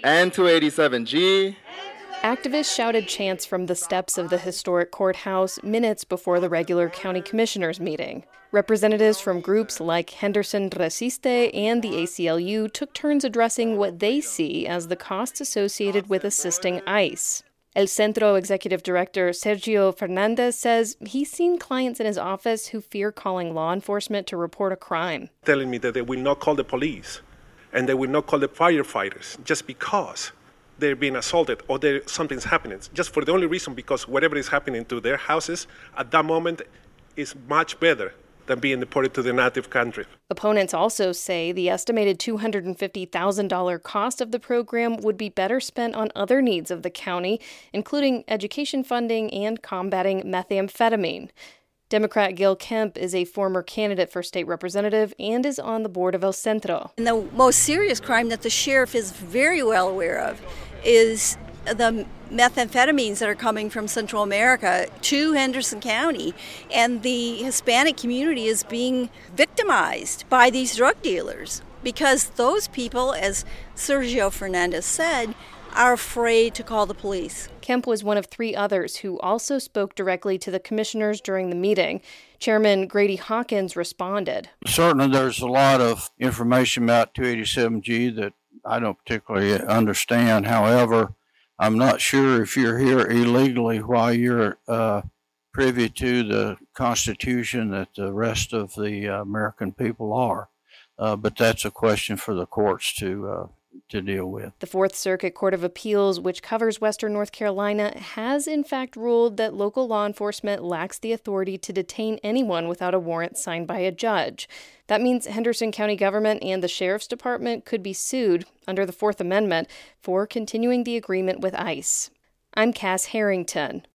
And 287G. Activists shouted chants from the steps of the historic courthouse minutes before the regular county commissioners' meeting. Representatives from groups like Henderson Resiste and the ACLU took turns addressing what they see as the costs associated with assisting ICE. El Centro executive director Sergio Fernandez says he's seen clients in his office who fear calling law enforcement to report a crime. Telling me that they will not call the police and they will not call the firefighters just because they're being assaulted or something's happening. Just for the only reason because whatever is happening to their houses at that moment is much better than being deported to the native country. Opponents also say the estimated $250,000 cost of the program would be better spent on other needs of the county, including education funding and combating methamphetamine. Democrat Gil Kemp is a former candidate for state representative and is on the board of El Centro. And the most serious crime that the sheriff is very well aware of is the methamphetamines that are coming from Central America to Henderson County. And the Hispanic community is being victimized by these drug dealers because those people, as Sergio Fernandez said, are afraid to call the police. Kemp was one of three others who also spoke directly to the commissioners during the meeting. Chairman Grady Hawkins responded. Certainly there's a lot of information about 287G that I don't particularly understand. However, I'm not sure if you're here illegally while you're privy to the Constitution that the rest of the American people are. But that's a question for the courts to deal with. The Fourth Circuit Court of Appeals, which covers Western North Carolina, has in fact ruled that local law enforcement lacks the authority to detain anyone without a warrant signed by a judge. That means Henderson County government and the Sheriff's Department could be sued under the Fourth Amendment for continuing the agreement with ICE. I'm Cass Harrington.